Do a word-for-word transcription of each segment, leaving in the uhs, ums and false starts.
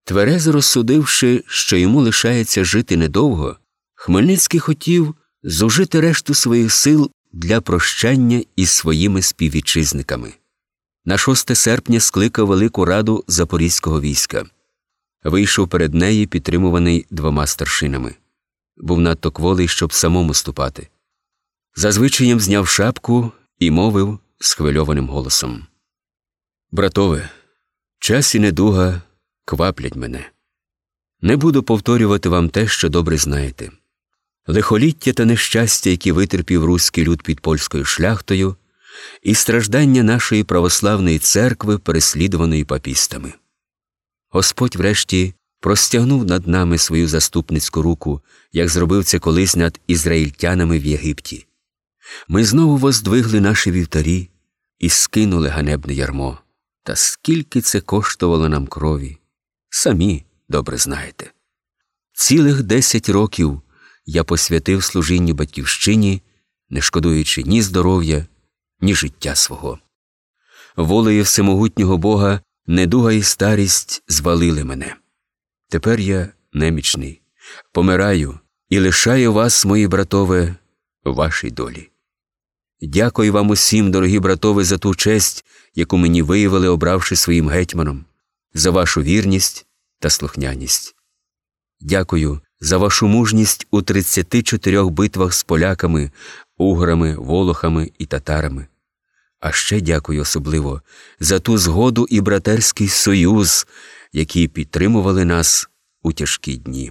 Тверезо розсудивши, що йому лишається жити недовго, Хмельницький хотів зужити решту своїх сил для прощання із своїми співвітчизниками. На шосте серпня скликав Велику Раду Запорізького війська. Вийшов перед нею, підтримуваний двома старшинами. Був надто кволий, щоб самому ступати. За звичаєм зняв шапку і мовив схвильованим голосом: «Братове, час і недуга кваплять мене. Не буду повторювати вам те, що добре знаєте. Лихоліття та нещастя, які витерпів руський люд під польською шляхтою, і страждання нашої православної церкви, переслідуваної папістами. Господь врешті простягнув над нами свою заступницьку руку, як зробив це колись над ізраїльтянами в Єгипті. Ми знову воздвигли наші вівтарі і скинули ганебне ярмо. Та скільки це коштувало нам крові, самі добре знаєте. Цілих десять років я посвятив служінню батьківщині, не шкодуючи ні здоров'я, ні життя свого. Волею всемогутнього Бога недуга і старість звалили мене. Тепер я немічний, помираю і лишаю вас, мої братове, вашій долі. Дякую вам усім, дорогі братове, за ту честь, яку мені виявили, обравши своїм гетьманом, за вашу вірність та слухняність. Дякую за вашу мужність у тридцяти чотирьох битвах з поляками, уграми, волохами і татарами. А ще дякую особливо за ту згоду і братерський союз, які підтримували нас у тяжкі дні.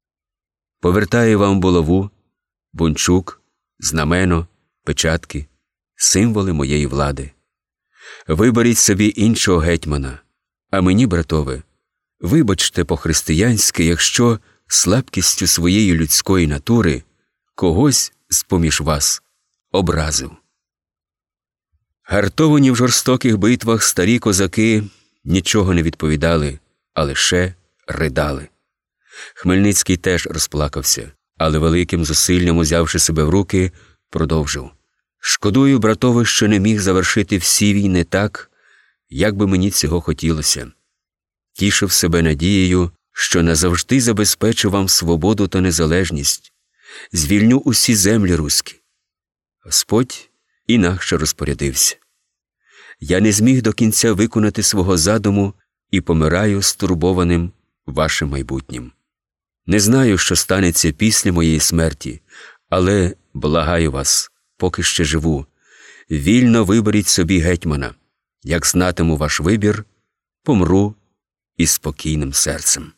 Повертаю вам булаву, бунчук, знамено, печатки, символи моєї влади. Виберіть собі іншого гетьмана, а мені, братове, вибачте по-християнськи, якщо слабкістю своєї людської натури когось з-поміж вас образив. Гартовані в жорстоких битвах старі козаки нічого не відповідали, а лише ридали. Хмельницький теж розплакався, але великим зусиллям, узявши себе в руки, продовжив: «Шкодую, братове, що не міг завершити всі війни так, як би мені цього хотілося. Тішив себе надією, що назавжди забезпечу вам свободу та незалежність, звільню усі землі руські. Господь інакше розпорядився. Я не зміг до кінця виконати свого задуму і помираю стурбованим вашим майбутнім. Не знаю, що станеться після моєї смерті, але благаю вас, поки ще живу, вільно виберіть собі гетьмана. Як знатиму ваш вибір, помру із спокійним серцем».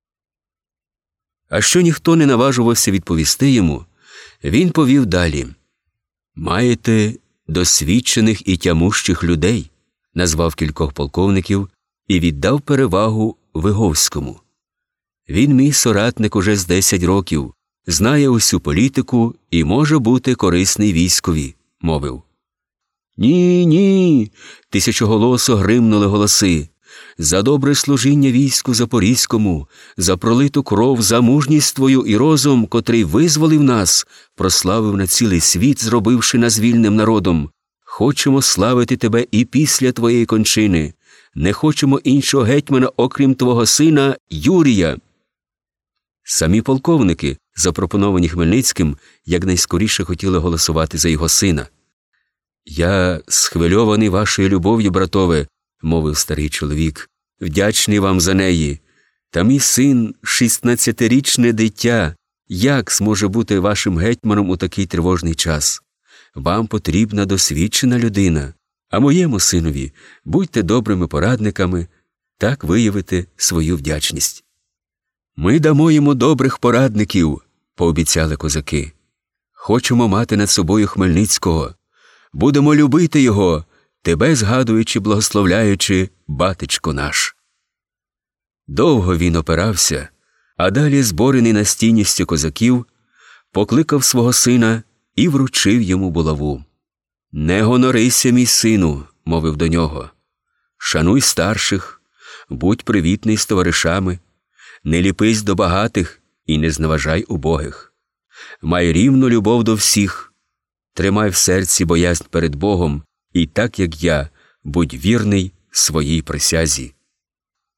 А що ніхто не наважувався відповісти йому, він повів далі: «Маєте досвідчених і тямущих людей», назвав кількох полковників і віддав перевагу Виговському. «Він мій соратник уже з десять років, знає усю політику і може бути корисний військові», – мовив. «Ні, ні!» – тисячоголосо гримнули голоси. «За добре служіння війську Запорізькому, за пролиту кров, за мужність твою і розум, котрий визволив нас, прославив на цілий світ, зробивши нас вільним народом. Хочемо славити тебе і після твоєї кончини. Не хочемо іншого гетьмана, окрім твого сина Юрія». Самі полковники, запропоновані Хмельницьким, якнайскоріше хотіли голосувати за його сина. «Я схвильований вашою любов'ю, братове», – мовив старий чоловік, – «вдячний вам за неї. Та мій син – шістнадцятирічне дитя. Як зможе бути вашим гетьманом у такий тривожний час? Вам потрібна досвідчена людина, а моєму синові будьте добрими порадниками, так виявите свою вдячність». «Ми дамо йому добрих порадників», – пообіцяли козаки. «Хочемо мати над собою Хмельницького. Будемо любити його, тебе згадуючи, благословляючи, батечко наш». Довго він опирався, а далі, зборений настійністю козаків, покликав свого сина і вручив йому булаву. «Не гонорися, мій сину», – мовив до нього. «Шануй старших, будь привітний з товаришами, не ліпись до багатих і не зневажай убогих. Май рівну любов до всіх, тримай в серці боязнь перед Богом, і так, як я, будь вірний своїй присязі».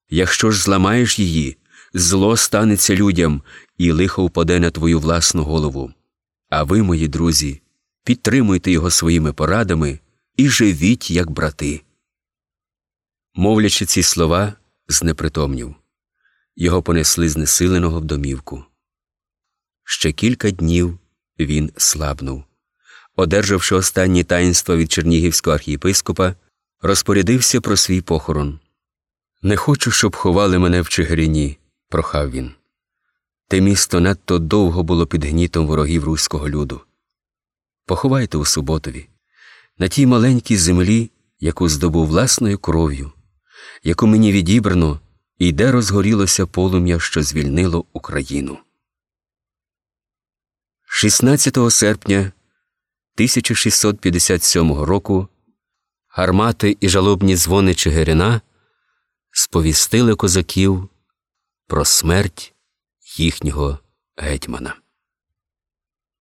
Якщо ж зламаєш її, зло станеться людям, і лихо впаде на твою власну голову. А ви, мої друзі, підтримуйте його своїми порадами і живіть, як брати». Мовлячи ці слова, знепритомнів. Його понесли знесиленого в домівку. Ще кілька днів він слабнув. Одержавши останні таїнства від чернігівського архієпископа, розпорядився про свій похорон. «Не хочу, щоб ховали мене в Чигирині», – прохав він. «Те місто надто довго було під гнітом ворогів руського люду. Поховайте у Суботові, на тій маленькій землі, яку здобув власною кров'ю, яку мені відібрано, і де розгорілося полум'я, що звільнило Україну». шістнадцятого серпня тисяча шістсот п'ятдесят сьомого року гармати і жалобні дзвони Чигирина сповістили козаків про смерть їхнього гетьмана.